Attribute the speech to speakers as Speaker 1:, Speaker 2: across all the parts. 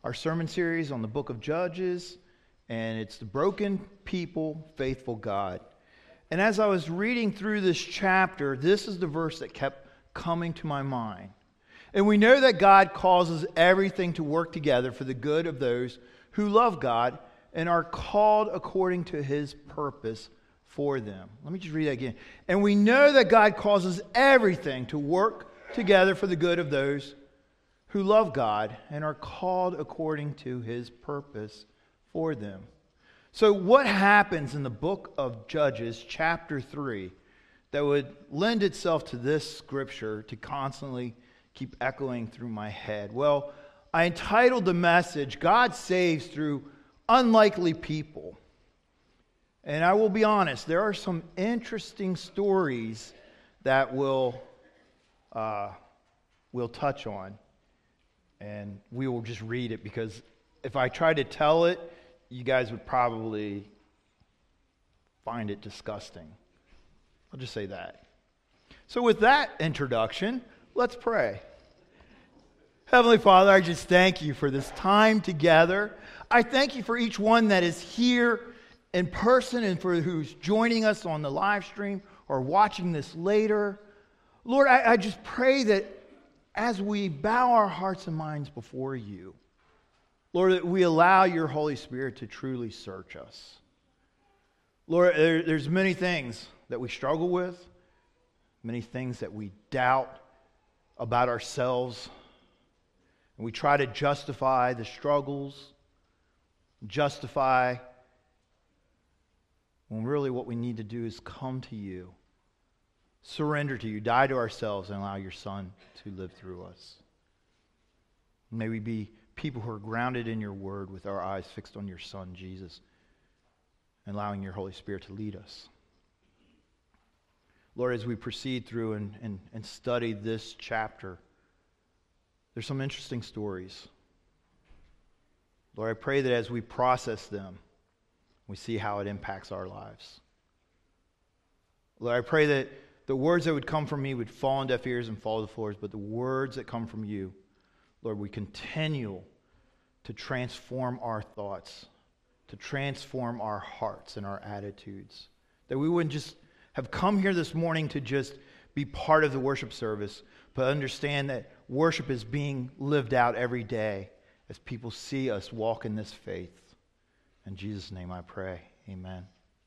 Speaker 1: our sermon series on the book of Judges, and it's the broken people, faithful God. And as I was reading through this chapter, this is the verse that kept coming to my mind. And we know that God causes everything to work together for the good of those who love God and are called according to His purpose for them. Let me just read that again. And we know that God causes everything to work together for the good of those who love God and are called according to His purpose for them. So what happens in the book of Judges, chapter 3, that would lend itself to this scripture to constantly keep echoing through my head? Well, I entitled the message, God Saves Through Unlikely People. And I will be honest, there are some interesting stories that we'll touch on. And we will just read it, because if I try to tell it, you guys would probably find it disgusting. I'll just say that. So with that introduction, let's pray. Heavenly Father, I just thank you for this time together. I thank you for each one that is here in person and for who's joining us on the live stream or watching this later. Lord, I just pray that as we bow our hearts and minds before you, Lord, that we allow your Holy Spirit to truly search us. Lord, there's many things that we struggle with, many things that we doubt about ourselves, and we try to justify the struggles, justify when really what we need to do is come to you, surrender to you, die to ourselves, and allow your Son to live through us. May we be people who are grounded in your word with our eyes fixed on your Son, Jesus, and allowing your Holy Spirit to lead us. Lord, as we proceed through and study this chapter, there's some interesting stories. Lord, I pray that as we process them, we see how it impacts our lives. Lord, I pray that the words that would come from me would fall on deaf ears and fall to the floors, but the words that come from you, Lord, we continue to transform our thoughts, to transform our hearts and our attitudes. That we wouldn't just have come here this morning to just be part of the worship service, but understand that worship is being lived out every day as people see us walk in this faith. In Jesus' name I pray. Amen.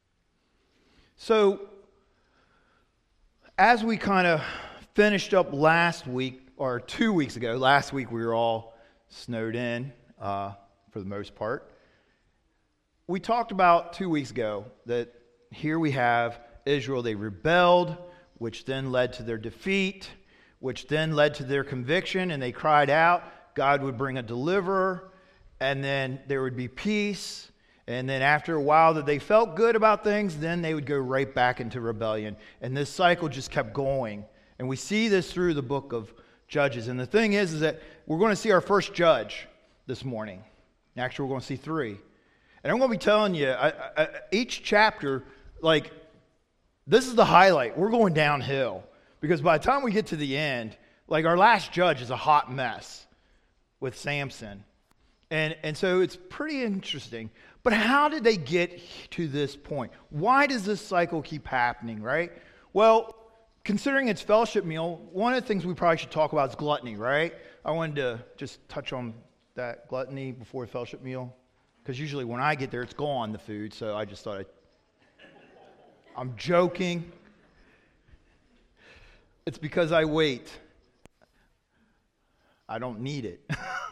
Speaker 1: So, as we kind of finished up last week, or 2 weeks ago, last week we were all snowed in for the most part. We talked about 2 weeks ago that here we have Israel, they rebelled, which then led to their defeat, which then led to their conviction, and they cried out, God would bring a deliverer, and then there would be peace. And then after a while that they felt good about things, then they would go right back into rebellion. And this cycle just kept going. And we see this through the book of Judges. And the thing is that we're going to see our first judge this morning. Actually, we're going to see 3. And I'm going to be telling you, each chapter, this is the highlight. We're going downhill. Because by the time we get to the end, our last judge is a hot mess with Samson. And so it's pretty interesting. But how did they get to this point? Why does this cycle keep happening, right? Well, considering it's fellowship meal, one of the things we probably should talk about is gluttony, right? I wanted to just touch on that gluttony before the fellowship meal. Because usually when I get there, it's gone, the food. So I just thought I'm joking. It's because I wait. I don't need it.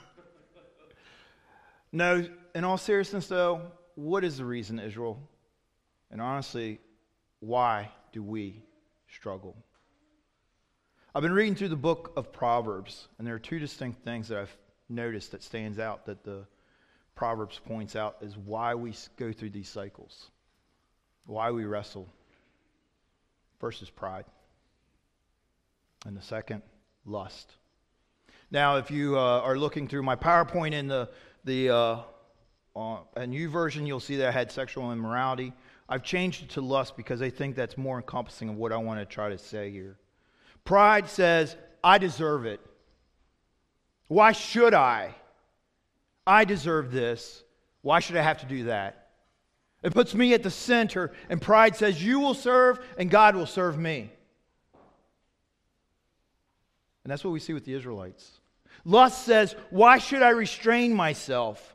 Speaker 1: No, in all seriousness though, what is the reason, Israel? And honestly, why do we struggle? I've been reading through the book of Proverbs, and there are 2 distinct things that I've noticed that stands out that the Proverbs points out is why we go through these cycles, why we wrestle. First is pride, and the second, lust. Now, if you are looking through my PowerPoint in the a new version, you'll see that I had sexual immorality. I've changed it to lust because I think that's more encompassing of what I want to try to say here. Pride says, I deserve it. Why should I? I deserve this. Why should I have to do that? It puts me at the center, and pride says, you will serve and God will serve me. And that's what we see with the Israelites. Lust says, why should I restrain myself?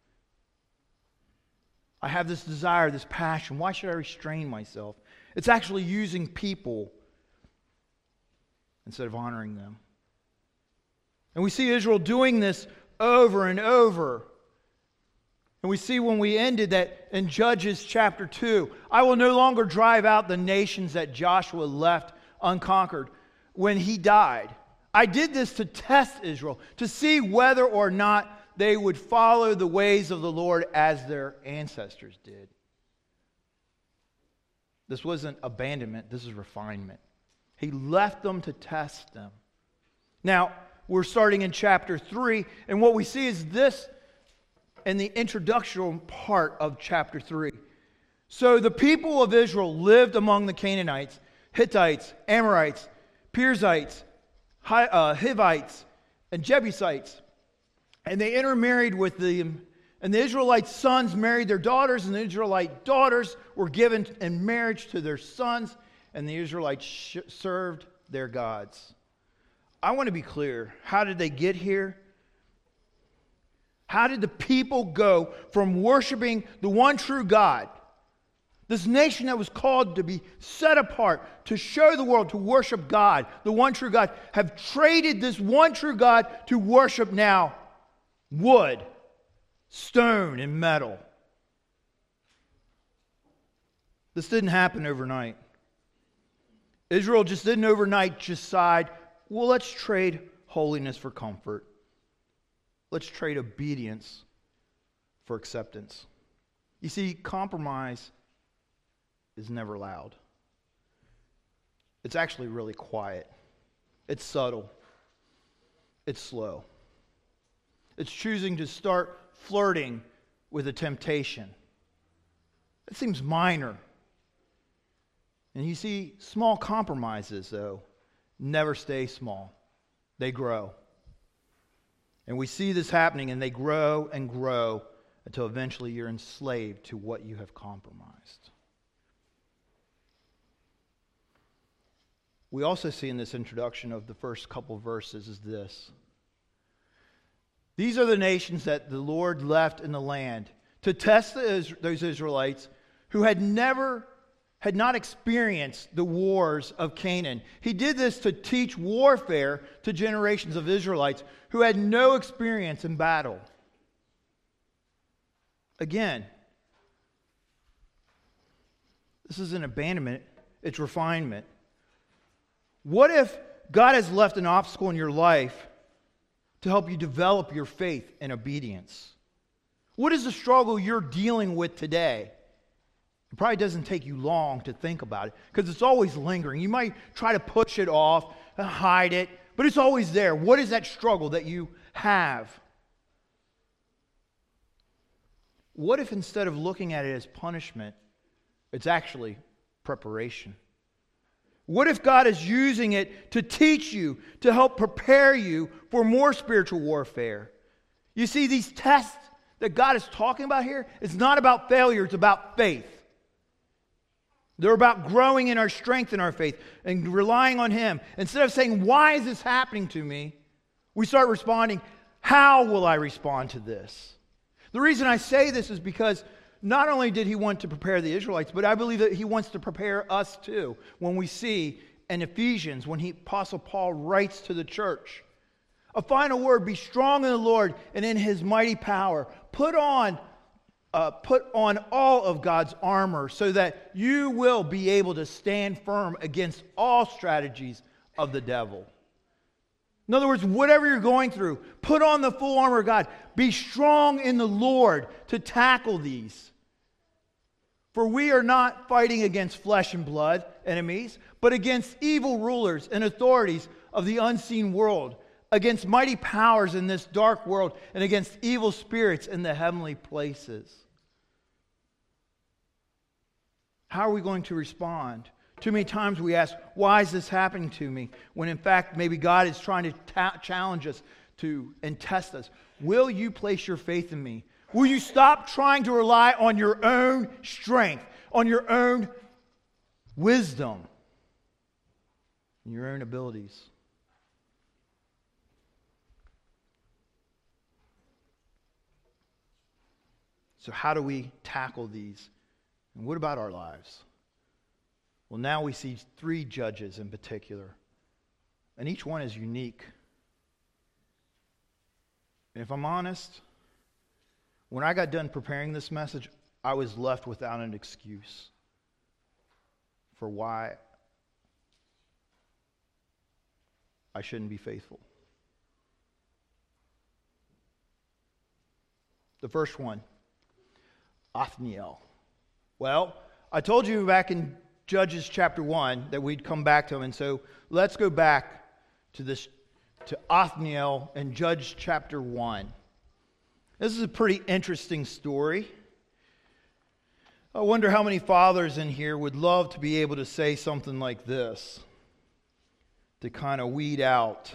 Speaker 1: I have this desire, this passion. Why should I restrain myself? It's actually using people instead of honoring them. And we see Israel doing this over and over. And we see when we ended that in Judges chapter 2, I will no longer drive out the nations that Joshua left unconquered when he died. I did this to test Israel, to see whether or not they would follow the ways of the Lord as their ancestors did. This wasn't abandonment, this is refinement. He left them to test them. Now, we're starting in chapter 3, and what we see is this in the introductional part of chapter 3. So the people of Israel lived among the Canaanites, Hittites, Amorites, Perizzites, Hivites, and Jebusites. And they intermarried with them. And the Israelite sons married their daughters, and the Israelite daughters were given in marriage to their sons, and the Israelites served their gods. I want to be clear. How did they get here? How did the people go from worshiping the one true God, this nation that was called to be set apart, to show the world, to worship God, the one true God, have traded this one true God to worship now wood, stone, and metal? This didn't happen overnight. Israel just didn't overnight decide, well, let's trade holiness for comfort. Let's trade obedience for acceptance. You see, compromise is never loud. It's actually really quiet. It's subtle. It's slow. It's choosing to start flirting with a temptation. It seems minor. And you see, small compromises, though, never stay small. They grow. And we see this happening, and they grow and grow until eventually you're enslaved to what you have compromised. We also see in this introduction of the first couple verses is this. These are the nations that the Lord left in the land to test those Israelites who had not experienced the wars of Canaan. He did this to teach warfare to generations of Israelites who had no experience in battle. Again, this isn't abandonment, it's refinement. What if God has left an obstacle in your life to help you develop your faith and obedience? What is the struggle you're dealing with today? It probably doesn't take you long to think about it because it's always lingering. You might try to push it off and hide it, but it's always there. What is that struggle that you have? What if instead of looking at it as punishment, it's actually preparation? What if God is using it to teach you, to help prepare you for more spiritual warfare? You see, these tests that God is talking about here, it's not about failure, it's about faith. They're about growing in our strength in our faith and relying on Him. Instead of saying, why is this happening to me? We start responding, how will I respond to this? The reason I say this is because not only did He want to prepare the Israelites, but I believe that He wants to prepare us too. When we see in Ephesians, when Apostle Paul writes to the church, a final word, be strong in the Lord and in His mighty power. Put on all of God's armor so that you will be able to stand firm against all strategies of the devil. In other words, whatever you're going through, put on the full armor of God. Be strong in the Lord to tackle these. For we are not fighting against flesh and blood enemies, but against evil rulers and authorities of the unseen world, against mighty powers in this dark world, and against evil spirits in the heavenly places. How are we going to respond? Too many times we ask, why is this happening to me? When in fact, maybe God is trying to challenge us and test us. will you place your faith in me? Will you stop trying to rely on your own strength, on your own wisdom, and your own abilities? So how do we tackle these? And what about our lives? Well, now we see 3 judges in particular. And each one is unique. And if I'm honest, when I got done preparing this message, I was left without an excuse for why I shouldn't be faithful. The first one, Othniel. Well, I told you back in Judges chapter 1 that we'd come back to him, and so let's go back to Othniel in Judges chapter 1. This is a pretty interesting story. I wonder how many fathers in here would love to be able to say something like this to kind of weed out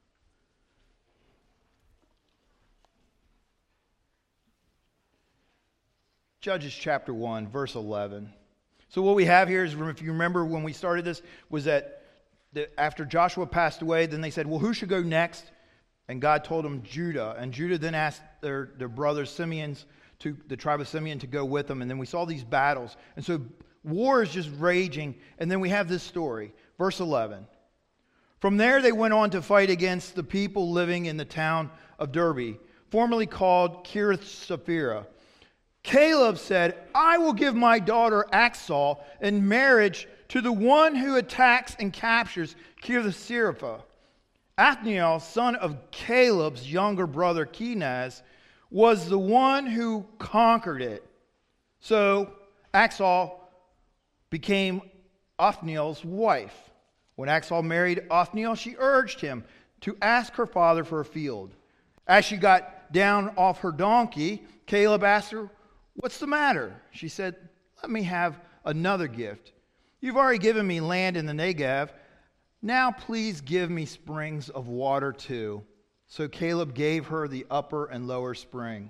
Speaker 1: Judges chapter 1, verse 11. So what we have here is, if you remember when we started this, was that after Joshua passed away, then they said, well, who should go next? And God told them Judah. And Judah then asked their brothers, the tribe of Simeon, to go with them. And then we saw these battles. And so war is just raging. And then we have this story. Verse 11. From there they went on to fight against the people living in the town of Derbe, formerly called Kiriath-Sepher. Caleb said, I will give my daughter Achsah in marriage to the one who attacks and captures Kiriath-Sepher. Othniel, son of Caleb's younger brother Kenaz, was the one who conquered it. So Achsah became Othniel's wife. When Achsah married Othniel, she urged him to ask her father for a field. As she got down off her donkey, Caleb asked her, what's the matter? She said, let me have another gift. You've already given me land in the Negev. Now please give me springs of water too. So Caleb gave her the upper and lower spring.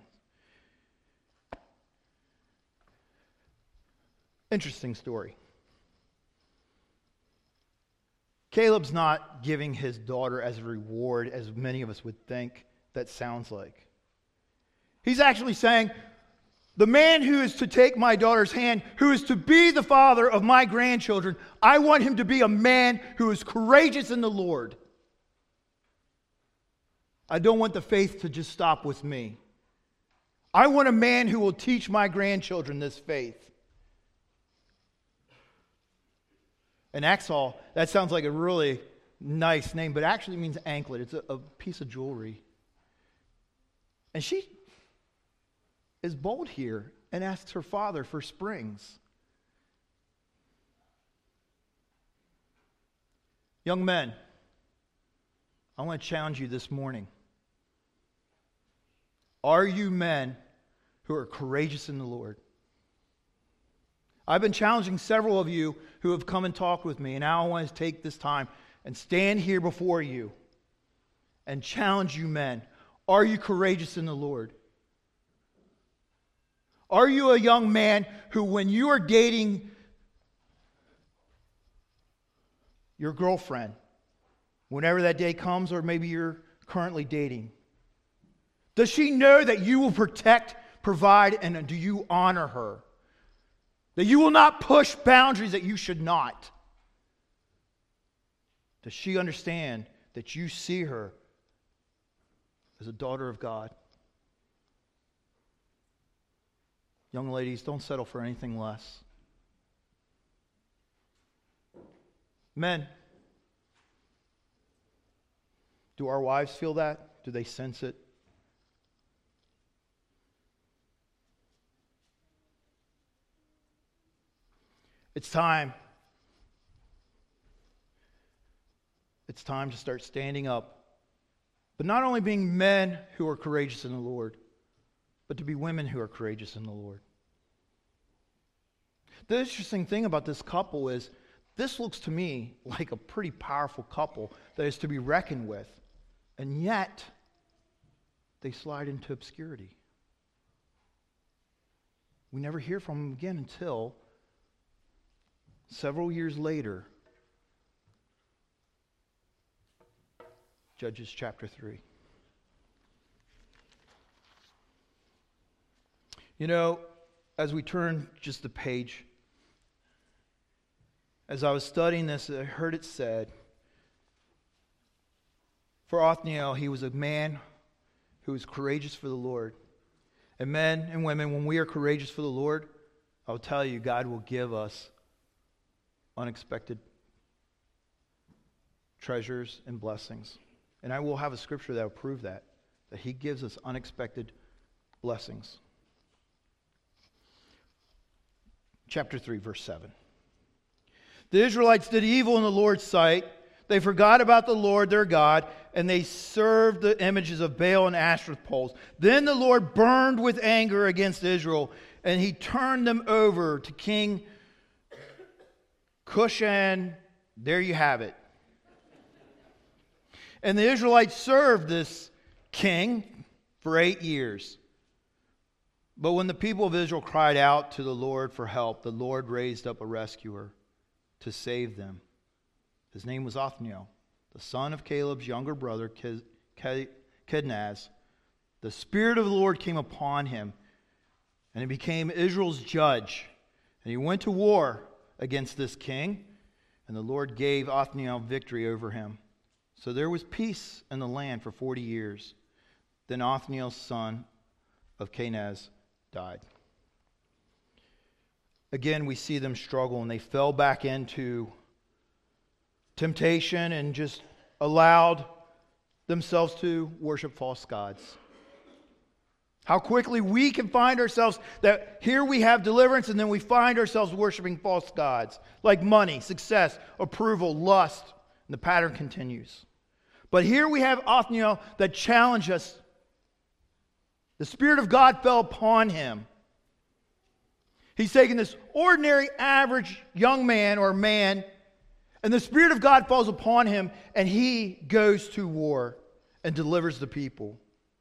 Speaker 1: Interesting story. Caleb's not giving his daughter as a reward, as many of us would think that sounds like. He's actually saying, the man who is to take my daughter's hand, who is to be the father of my grandchildren, I want him to be a man who is courageous in the Lord. I don't want the faith to just stop with me. I want a man who will teach my grandchildren this faith. And Achsah, that sounds like a really nice name, but actually means anklet. It's a piece of jewelry. And she is bold here and asks her father for springs. Young men, I want to challenge you this morning. Are you men who are courageous in the Lord? I've been challenging several of you who have come and talked with me, and now I want to take this time and stand here before you and challenge you men. Are you courageous in the Lord? Are you a young man who, when you are dating your girlfriend, whenever that day comes, or maybe you're currently dating, does she know that you will protect, provide, and do you honor her? That you will not push boundaries that you should not? Does she understand that you see her as a daughter of God? Young ladies, don't settle for anything less. Men, do our wives feel that? Do they sense it? It's time. It's time to start standing up. But not only being men who are courageous in the Lord, but to be women who are courageous in the Lord. The interesting thing about this couple is, this looks to me like a pretty powerful couple that is to be reckoned with. And yet, they slide into obscurity. We never hear from them again until several years later, Judges chapter 3. You know, as we turn just the page, as I was studying this, I heard it said, for Othniel, he was a man who was courageous for the Lord. And men and women, when we are courageous for the Lord, I'll tell you, God will give us unexpected treasures and blessings. And I will have a scripture that will prove that He gives us unexpected blessings. Chapter 3, verse 7. The Israelites did evil in the Lord's sight. They forgot about the Lord their God, and they served the images of Baal and Ashtoreth poles. Then the Lord burned with anger against Israel, and He turned them over to King Cushan. There you have it. And the Israelites served this king for 8 years. But when the people of Israel cried out to the Lord for help, the Lord raised up a rescuer to save them. His name was Othniel, the son of Caleb's younger brother, Kenaz. The Spirit of the Lord came upon him, and he became Israel's judge. And he went to war against this king, and the Lord gave Othniel victory over him. So there was peace in the land for 40 years. Then Othniel's son of Kenaz died. Again, we see them struggle, and they fell back into temptation and just allowed themselves to worship false gods. How quickly we can find ourselves that here we have deliverance, and then we find ourselves worshiping false gods like money, success, approval, lust, and the pattern continues. But here we have Othniel that challenged us. The Spirit of God fell upon him. He's taken this ordinary, average young man or man, and the Spirit of God falls upon him, and he goes to war and delivers the people.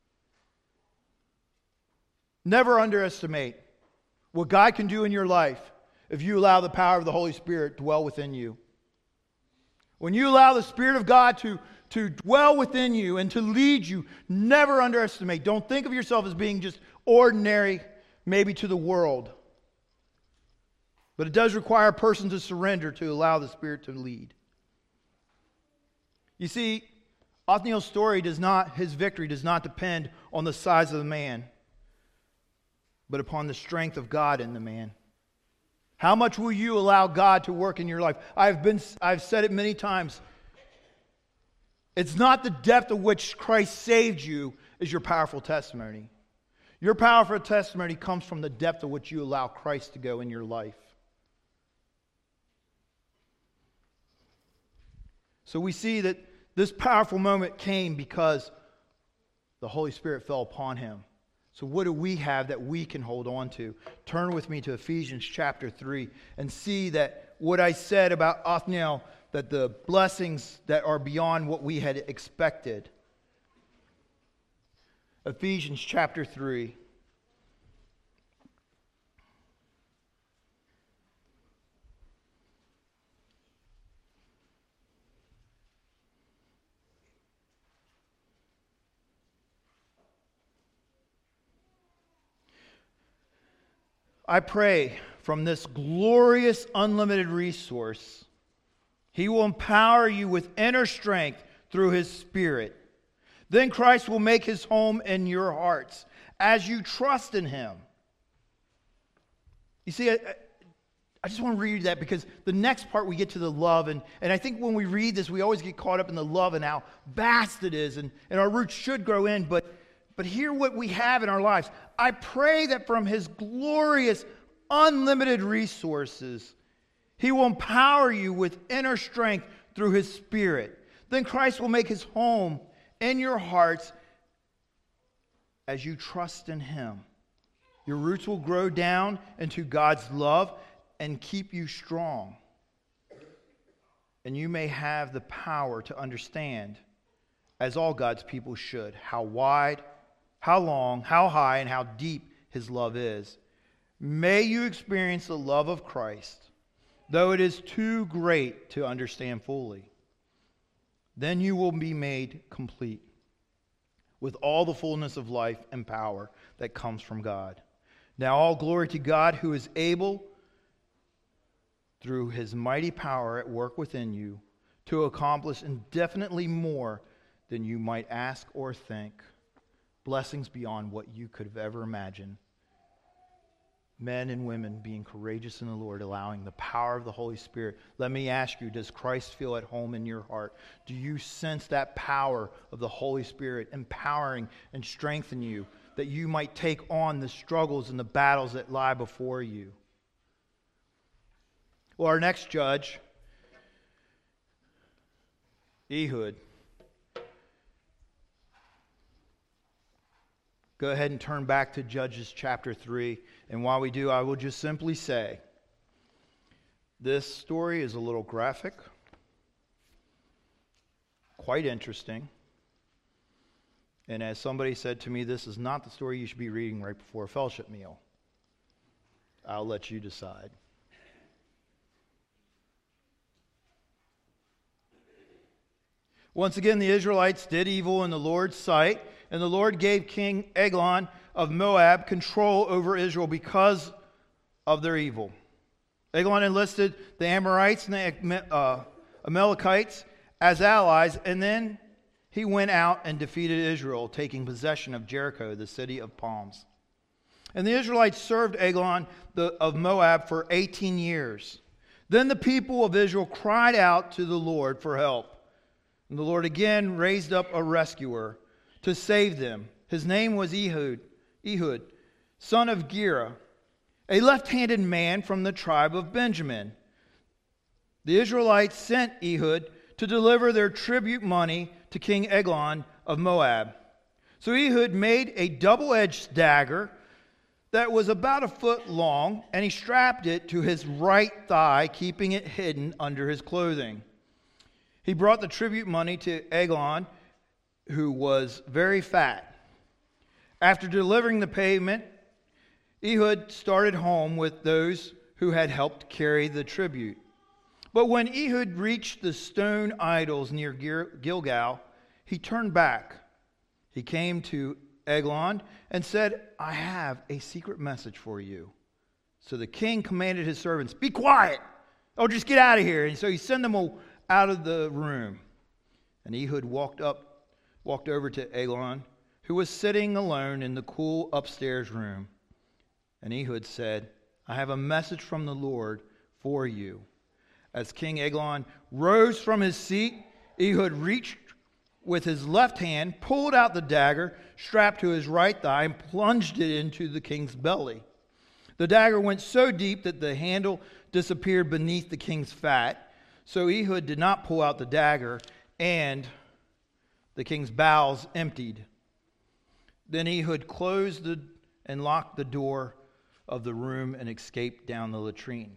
Speaker 1: Never underestimate what God can do in your life if you allow the power of the Holy Spirit to dwell within you. When you allow the Spirit of God to dwell within you and to lead you, never underestimate. Don't think of yourself as being just ordinary, maybe to the world. But it does require a person to surrender to allow the Spirit to lead. You see, Othniel's story his victory does not depend on the size of the man, but upon the strength of God in the man. How much will you allow God to work in your life? I've said it many times. It's not the depth of which Christ saved you is your powerful testimony. Your powerful testimony comes from the depth of which you allow Christ to go in your life. So we see that this powerful moment came because the Holy Spirit fell upon him. So what do we have that we can hold on to? Turn with me to Ephesians chapter 3 and see that what I said about Othniel, that the blessings that are beyond what we had expected. Ephesians chapter 3. I pray from this glorious, unlimited resource, He will empower you with inner strength through His Spirit. Then Christ will make His home in your hearts as you trust in Him. You see, I just want to read that because the next part we get to the love. And I think when we read this, we always get caught up in the love and how vast it is. And our roots should grow in. But hear what we have in our lives. I pray that from His glorious, unlimited resources, He will empower you with inner strength through His Spirit. Then Christ will make His home in your hearts as you trust in Him. Your roots will grow down into God's love and keep you strong. And you may have the power to understand, as all God's people should, how wide, how long, how high, and how deep his love is. May you experience the love of Christ, though it is too great to understand fully. Then you will be made complete with all the fullness of life and power that comes from God. Now all glory to God, who is able, through his mighty power at work within you, to accomplish indefinitely more than you might ask or think. Blessings beyond what you could have ever imagined. Men and women being courageous in the Lord, allowing the power of the Holy Spirit. Let me ask you, does Christ feel at home in your heart? Do you sense that power of the Holy Spirit empowering and strengthening you, that you might take on the struggles and the battles that lie before you? Well, our next judge, Ehud. Go ahead and turn back to Judges chapter 3. And while we do, I will just simply say, this story is a little graphic, quite interesting. And as somebody said to me, this is not the story you should be reading right before a fellowship meal. I'll let you decide. Once again, the Israelites did evil in the Lord's sight, and the Lord gave King Eglon of Moab control over Israel because of their evil. Eglon enlisted the Amorites and the Amalekites as allies, and then he went out and defeated Israel, taking possession of Jericho, the city of palms. And the Israelites served Eglon of Moab for 18 years. Then the people of Israel cried out to the Lord for help. And the Lord again raised up a rescuer to save them. His name was Ehud, son of Gera, a left-handed man from the tribe of Benjamin. The Israelites sent Ehud to deliver their tribute money to King Eglon of Moab. So Ehud made a double-edged dagger that was about a foot long, and he strapped it to his right thigh, keeping it hidden under his clothing. He brought the tribute money to Eglon, who was very fat. After delivering the payment, Ehud started home with those who had helped carry the tribute. But when Ehud reached the stone idols near Gilgal, he turned back. He came to Eglon and said, "I have a secret message for you." So the king commanded his servants, "Be quiet! Oh, just get out of here." And so he sent them out of the room. And Ehud walked over to Eglon, who was sitting alone in the cool upstairs room. And Ehud said, "I have a message from the Lord for you." As King Eglon rose from his seat, Ehud reached with his left hand, pulled out the dagger strapped to his right thigh, and plunged it into the king's belly. The dagger went so deep that the handle disappeared beneath the king's fat. So Ehud did not pull out the dagger, and the king's bowels emptied. Then Ehud closed and locked the door of the room and escaped down the latrine.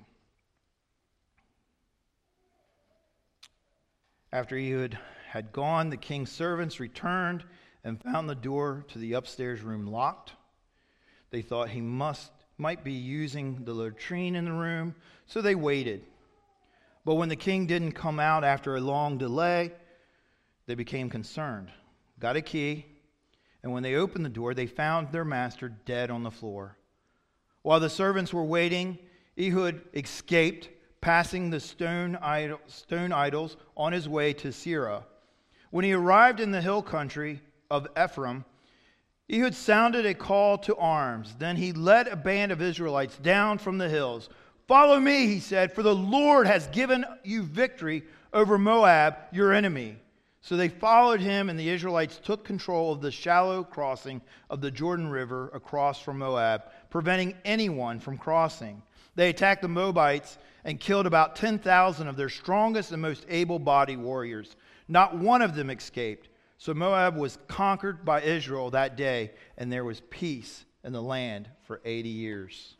Speaker 1: After Ehud had gone, the king's servants returned and found the door to the upstairs room locked. They thought he might be using the latrine in the room, so they waited. But when the king didn't come out after a long delay, they became concerned, got a key, and when they opened the door, they found their master dead on the floor. While the servants were waiting, Ehud escaped, passing the stone idols on his way to Seirah. When he arrived in the hill country of Ephraim, Ehud sounded a call to arms. Then he led a band of Israelites down from the hills. "Follow me," he said, "for the Lord has given you victory over Moab, your enemy." So they followed him, and the Israelites took control of the shallow crossing of the Jordan River across from Moab, preventing anyone from crossing. They attacked the Moabites and killed about 10,000 of their strongest and most able-bodied warriors. Not one of them escaped. So Moab was conquered by Israel that day, and there was peace in the land for 80 years.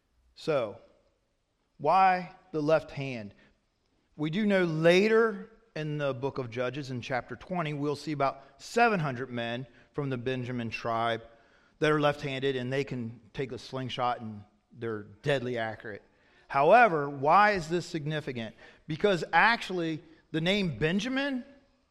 Speaker 1: So, why the left hand? We do know later in the book of Judges in chapter 20, we'll see about 700 men from the Benjamin tribe that are left-handed, and they can take a slingshot and they're deadly accurate. However, why is this significant? Because actually, the name Benjamin,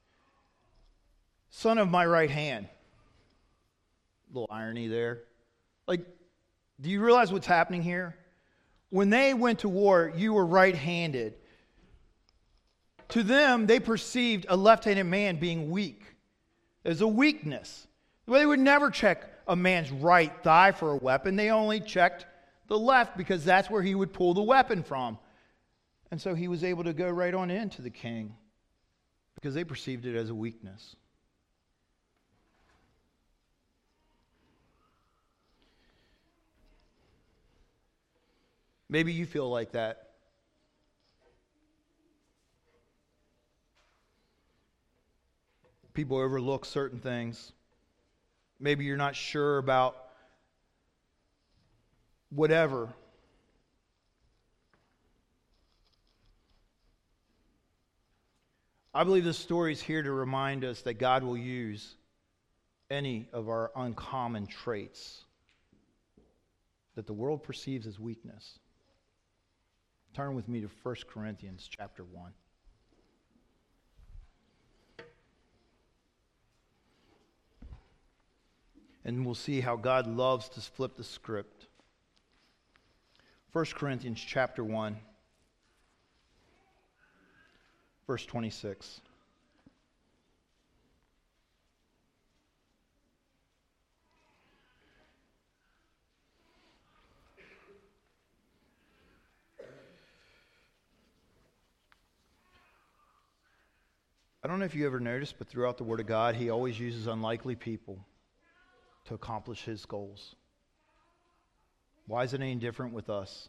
Speaker 1: son of my right hand. Little irony there. Like, do you realize what's happening here? When they went to war, you were right-handed. To them, they perceived a left-handed man being weak as a weakness. They would never check a man's right thigh for a weapon. They only checked the left because that's where he would pull the weapon from. And so he was able to go right on into the king because they perceived it as a weakness. Maybe you feel like that. People overlook certain things. Maybe you're not sure about whatever. I believe this story is here to remind us that God will use any of our uncommon traits that the world perceives as weakness. Turn with me to 1 Corinthians chapter 1. And we'll see how God loves to flip the script. 1 Corinthians chapter 1, verse 26. I don't know if you ever noticed, but throughout the Word of God, He always uses unlikely people to accomplish His goals. Why is it any different with us?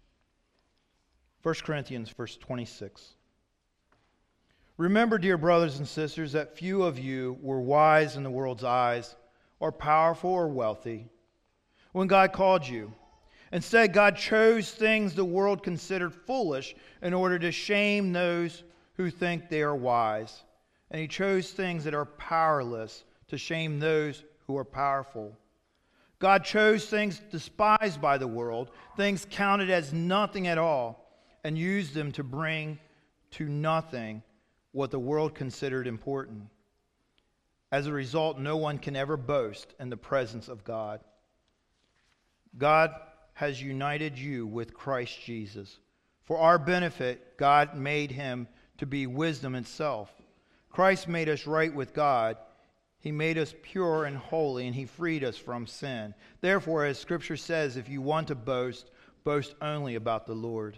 Speaker 1: 1 Corinthians, verse 26. Remember, dear brothers and sisters, that few of you were wise in the world's eyes, or powerful or wealthy, when God called you. Instead, God chose things the world considered foolish in order to shame those who think they are wise. And He chose things that are powerless to shame those who are powerful. God chose things despised by the world, things counted as nothing at all, and used them to bring to nothing what the world considered important. As a result, no one can ever boast in the presence of God. God has united you with Christ Jesus. For our benefit, God made Him to be wisdom itself. Christ made us right with God. He made us pure and holy, and He freed us from sin. Therefore, as Scripture says, if you want to boast, boast only about the Lord.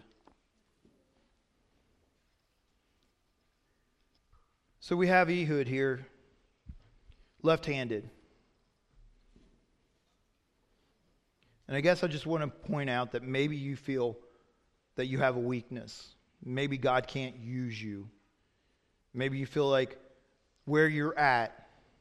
Speaker 1: So we have Ehud here, left-handed. And I guess I just want to point out that maybe you feel that you have a weakness. Maybe God can't use you. Maybe you feel like where you're at,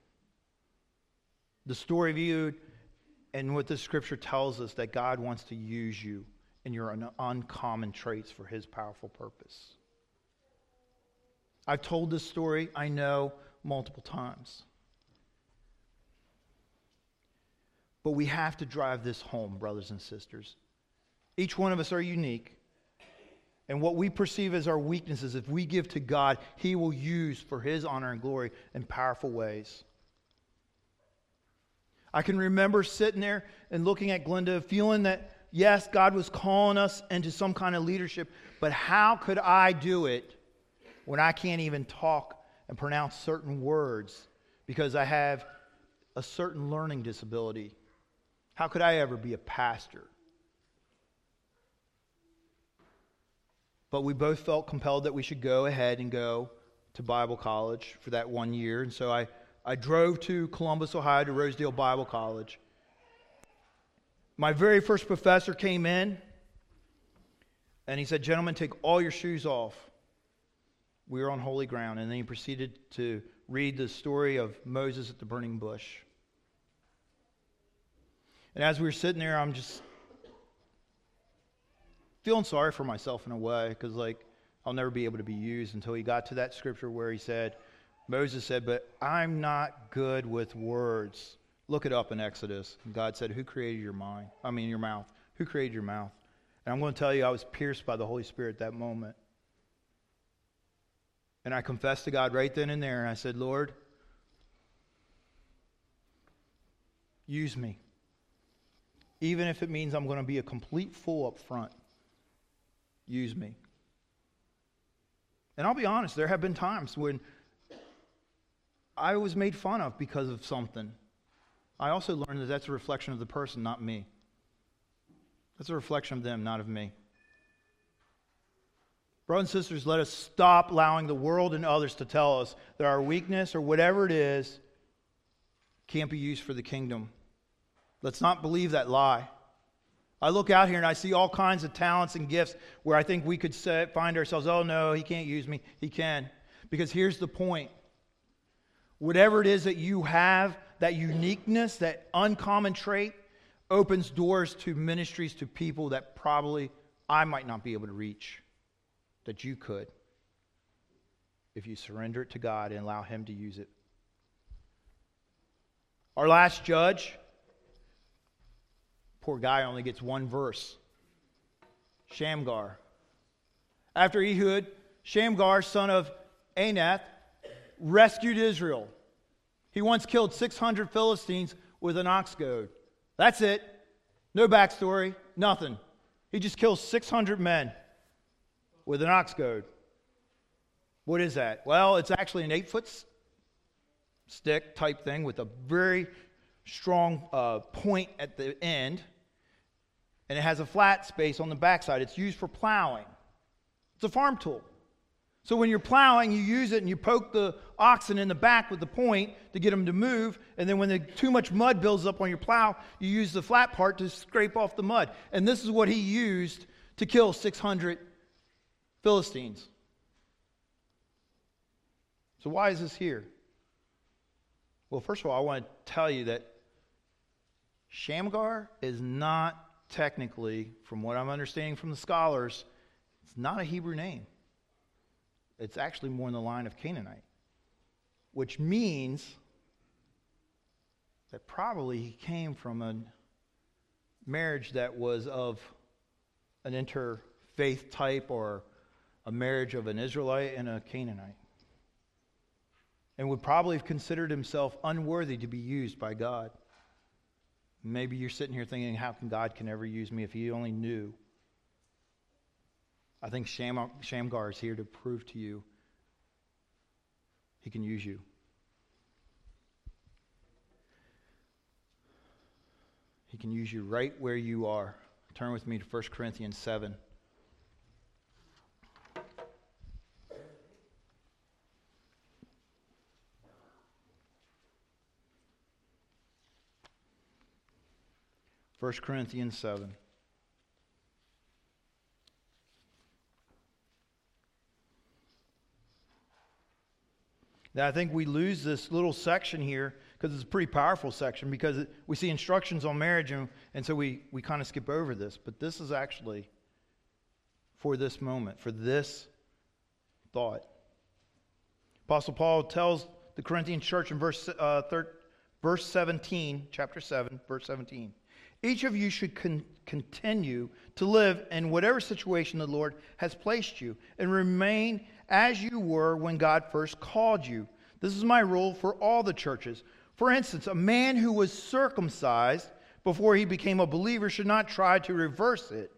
Speaker 1: the story of Ehud and what this scripture tells us, that God wants to use you in your uncommon traits for His powerful purpose. I've told this story, I know, multiple times. But we have to drive this home, brothers and sisters. Each one of us are unique. And what we perceive as our weaknesses, if we give to God, He will use for His honor and glory in powerful ways. I can remember sitting there and looking at Glenda, feeling that, yes, God was calling us into some kind of leadership, but how could I do it when I can't even talk and pronounce certain words because I have a certain learning disability? How could I ever be a pastor? But we both felt compelled that we should go ahead and go to Bible college for that 1 year. And so I drove to Columbus, Ohio to Rosedale Bible College. My very first professor came in and he said, "Gentlemen, take all your shoes off. We are on holy ground." And then he proceeded to read the story of Moses at the burning bush. And as we were sitting there, I'm just feeling sorry for myself in a way, because I'll never be able to be used, until he got to that scripture where Moses said, but I'm not good with words. Look it up in Exodus. And God said, who created your mouth? Who created your mouth? And I'm going to tell you, I was pierced by the Holy Spirit at that moment. And I confessed to God right then and there, and I said, Lord, use me. Even if it means I'm going to be a complete fool up front, use me. And I'll be honest, there have been times when I was made fun of because of something. I also learned that that's a reflection of the person, not me. That's a reflection of them, not of me. Brothers and sisters, let us stop allowing the world and others to tell us that our weakness or whatever it is can't be used for the kingdom. Let's not believe that lie. I look out here and I see all kinds of talents and gifts where I think we could find ourselves, oh no, he can't use me. He can. Because here's the point. Whatever it is that you have, that uniqueness, that uncommon trait, opens doors to ministries to people that probably I might not be able to reach, that you could, if you surrender it to God and allow Him to use it. Our last judge, poor guy only gets one verse. Shamgar. After Ehud, Shamgar, son of Anath, rescued Israel. He once killed 600 Philistines with an ox goad. That's it. No backstory, nothing. He just kills 600 men with an ox goad. What is that? Well, it's actually an 8-foot stick type thing with a very strong point at the end, and it has a flat space on the backside. It's used for plowing. It's a farm tool. So when you're plowing, you use it and you poke the oxen in the back with the point to get them to move, and then when too much mud builds up on your plow, you use the flat part to scrape off the mud. And this is what he used to kill 600 Philistines. So why is this here? Well, first of all, I want to tell you that Shamgar is not technically, from what I'm understanding from the scholars, it's not a Hebrew name. It's actually more in the line of Canaanite, which means that probably he came from a marriage that was of an interfaith type, or a marriage of an Israelite and a Canaanite, and would probably have considered himself unworthy to be used by God. Maybe you're sitting here thinking, how can God ever use me if he only knew? I think Shamgar is here to prove to you he can use you. He can use you right where you are. Turn with me to 1 Corinthians 7. First Corinthians 7. Now, I think we lose this little section here because it's a pretty powerful section, because we see instructions on marriage, and so we kind of skip over this. But this is actually for this moment, for this thought. Apostle Paul tells the Corinthian church in verse 17, chapter 7, verse 17, each of you should continue to live in whatever situation the Lord has placed you, and remain as you were when God first called you. This is my rule for all the churches. For instance, a man who was circumcised before he became a believer should not try to reverse it.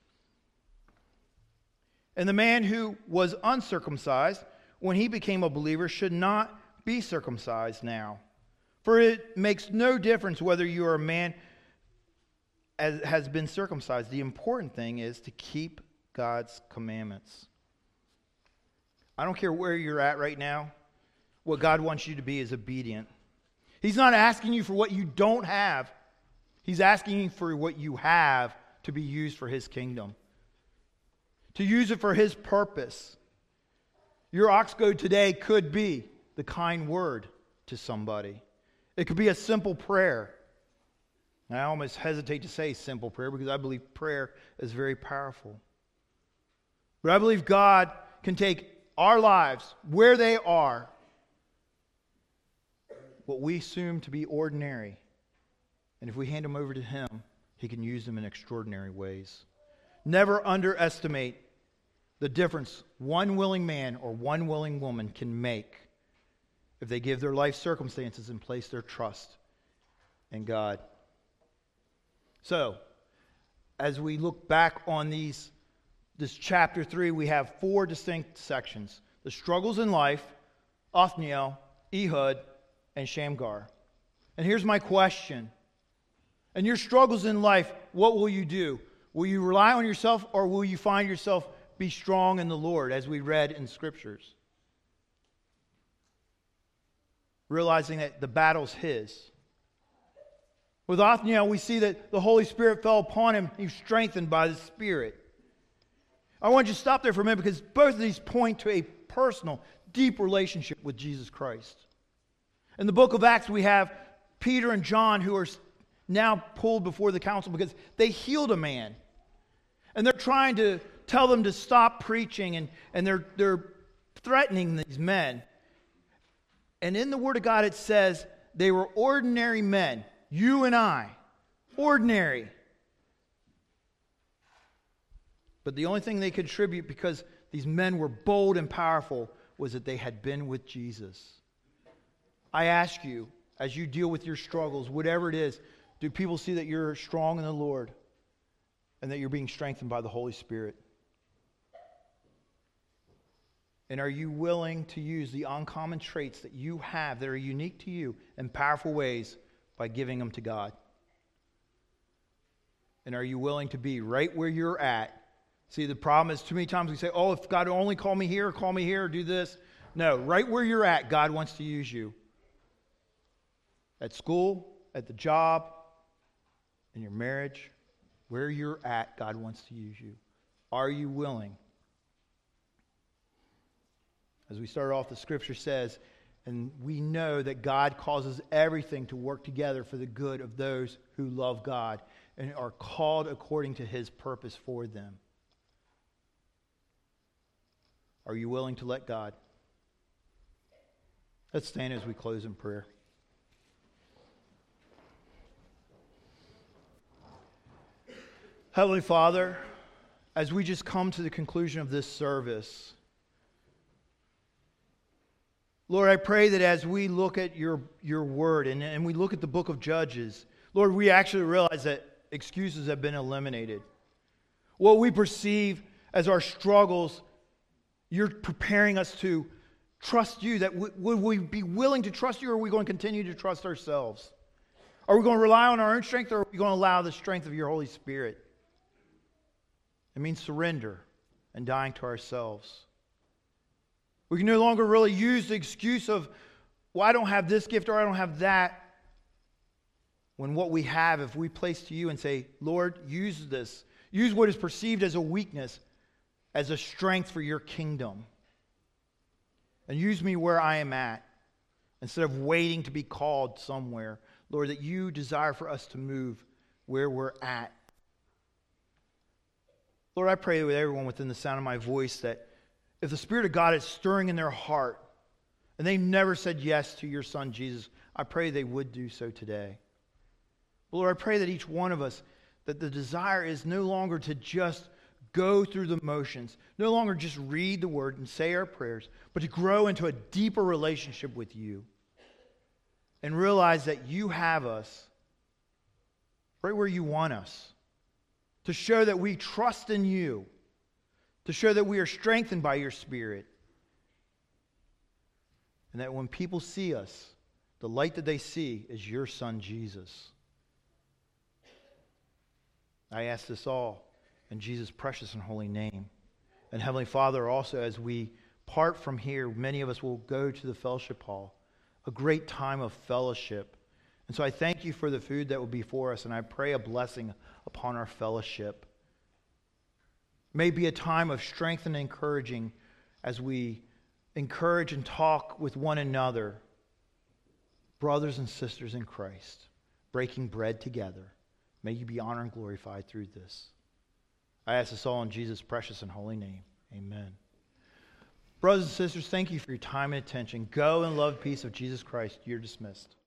Speaker 1: And the man who was uncircumcised when he became a believer should not be circumcised now. For it makes no difference whether you are a man as has been circumcised. The important thing is to keep God's commandments. I don't care where you're at right now. What God wants you to be is obedient. He's not asking you for what you don't have. He's asking you for what you have to be used for His kingdom, to use it for His purpose. Your ox goad today could be the kind word to somebody. It could be a simple prayer. And I almost hesitate to say simple prayer, because I believe prayer is very powerful. But I believe God can take our lives where they are, what we assume to be ordinary, and if we hand them over to Him, He can use them in extraordinary ways. Never underestimate the difference one willing man or one willing woman can make if they give their life circumstances and place their trust in God. So, as we look back on this chapter 3, we have 4 distinct sections: the struggles in life, Othniel, Ehud, and Shamgar. And here's my question. In your struggles in life, what will you do? Will you rely on yourself, or will you find yourself be strong in the Lord, as we read in Scriptures? Realizing that the battle's His. With Othniel, we see that the Holy Spirit fell upon him. He was strengthened by the Spirit. I want you to stop there for a minute, because both of these point to a personal, deep relationship with Jesus Christ. In the book of Acts, we have Peter and John, who are now pulled before the council because they healed a man. And they're trying to tell them to stop preaching, and they're threatening these men. And in the Word of God it says they were ordinary men. You and I. Ordinary. But the only thing they could attribute, because these men were bold and powerful, was that they had been with Jesus. I ask you, as you deal with your struggles, whatever it is, do people see that you're strong in the Lord and that you're being strengthened by the Holy Spirit? And are you willing to use the uncommon traits that you have that are unique to you in powerful ways by giving them to God? And are you willing to be right where you're at? See, the problem is too many times we say, oh, if God only call me here, or do this. No, right where you're at, God wants to use you. At school, at the job, in your marriage, where you're at, God wants to use you. Are you willing? As we start off, the Scripture says, and we know that God causes everything to work together for the good of those who love God and are called according to His purpose for them. Are you willing to let God? Let's stand as we close in prayer. Heavenly Father, as we just come to the conclusion of this service, Lord, I pray that as we look at your word and we look at the book of Judges, Lord, we actually realize that excuses have been eliminated. What we perceive as our struggles, you're preparing us to trust you. That would we be willing to trust you, or are we going to continue to trust ourselves? Are we going to rely on our own strength, or are we going to allow the strength of your Holy Spirit? It means surrender and dying to ourselves. We can no longer really use the excuse of, well, I don't have this gift or I don't have that. When what we have, if we place to you and say, Lord, use this. Use what is perceived as a weakness as a strength for your kingdom. And use me where I am at, instead of waiting to be called somewhere. Lord, that you desire for us to move where we're at. Lord, I pray with everyone within the sound of my voice that if the Spirit of God is stirring in their heart and they've never said yes to your Son Jesus, I pray they would do so today. Lord, I pray that each one of us, that the desire is no longer to just go through the motions, no longer just read the Word and say our prayers, but to grow into a deeper relationship with you and realize that you have us right where you want us, to show that we trust in you, to show that we are strengthened by your Spirit, and that when people see us, the light that they see is your Son, Jesus. I ask this all in Jesus' precious and holy name. And Heavenly Father, also as we part from here, many of us will go to the fellowship hall, a great time of fellowship. And so I thank you for the food that will be for us, and I pray a blessing upon our fellowship. May it be a time of strength and encouraging as we encourage and talk with one another, brothers and sisters in Christ, breaking bread together. May you be honored and glorified through this. I ask this all in Jesus' precious and holy name. Amen. Brothers and sisters, thank you for your time and attention. Go and love the peace of Jesus Christ. You're dismissed.